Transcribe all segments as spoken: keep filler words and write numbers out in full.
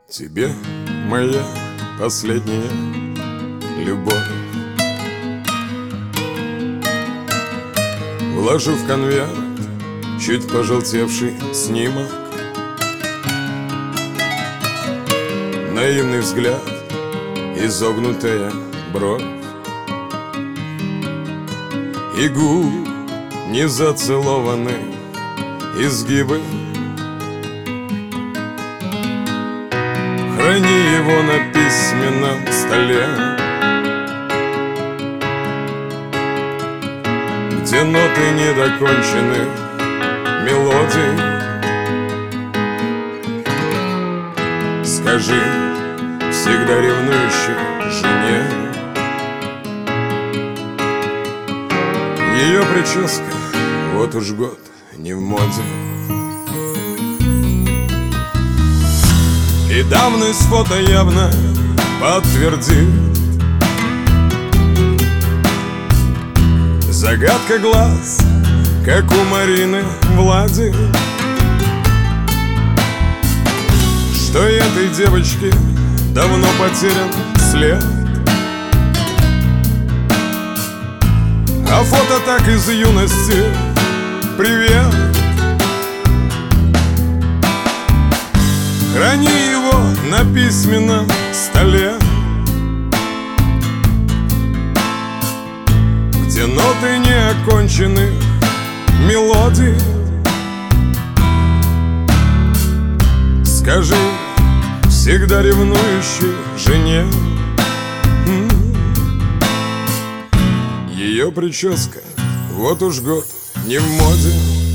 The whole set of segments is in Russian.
Тебе моя последняя любовь вложу в конверт чуть пожелтевший снимок, наивный взгляд, изогнутая бровь и губ незацелованных изгибы. Храни его на письменном столе, где ноты недоконченных мелодий. Скажи всегда ревнующей жене, ее прическа вот уж год не в моде, и давность фото явно подтвердит. Загадка глаз, как у Марины Влади, что этой девочке давно потерян след. А фото так из юности. Привет. Храни его на письменном столе, где ноты неоконченных мелодий. Скажи всегда ревнующей жене, ее прическа вот уж год не в моде.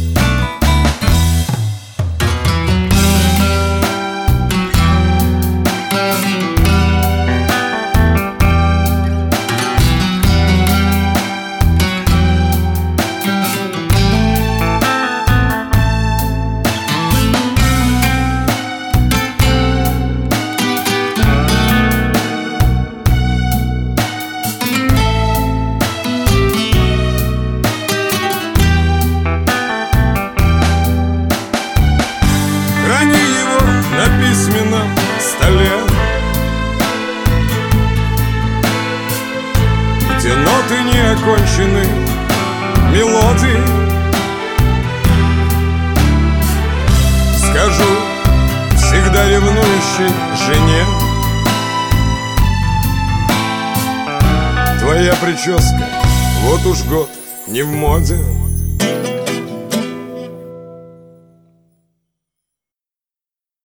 На письменном столе, где ноты неоконченных мелодий. Скажу всегда ревнующей жене, твоя прическа вот уж год не в моде.